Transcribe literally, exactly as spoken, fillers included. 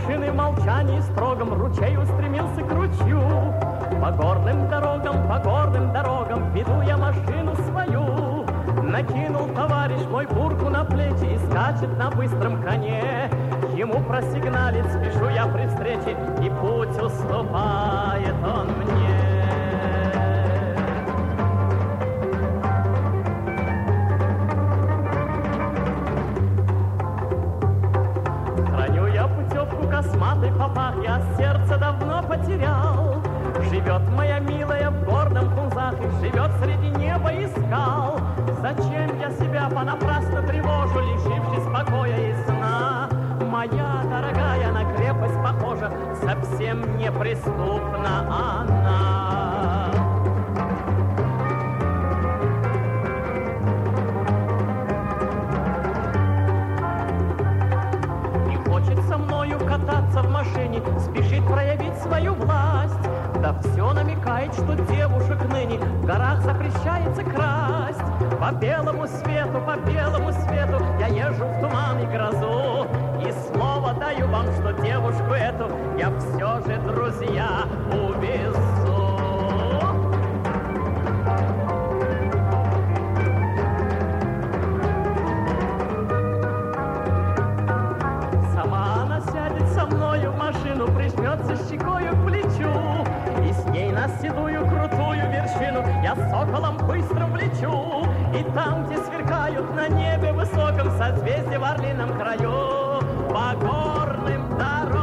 машины в молчании строгом ручей устремился к ручью. По горным дорогам, по горным дорогам веду я машину свою. Накинул товарищ мой бурку на плечи и скачет на быстром коне. Ему просигналит, спешу я при встрече, и путь уступает он мне. Храню я путевку косматой попах, я сердце давно потерял. Живет моя милая в горном Хунзаке, живет среди неба и скал. Зачем я себя понапрасну тревожу, лишившись покоя и сна? Моя дорогая, на крепость похожа, совсем неприступна она. Не хочет со мною кататься в машине, спешит проявить свою власть. Да все намекает, что девушек ныне в горах запрещается красть. По белому свету, по белому свету я езжу в туман и грозу. И слово даю вам, что девушку эту я все же, друзья, увезу. Сама она сядет со мною в машину, прижмется щекою к плечу. И с ней на седую крутую вершину я соколом быстрым лечу. И там, где сверкают на небе высоком созвездия в орлином краю, по горным дорогам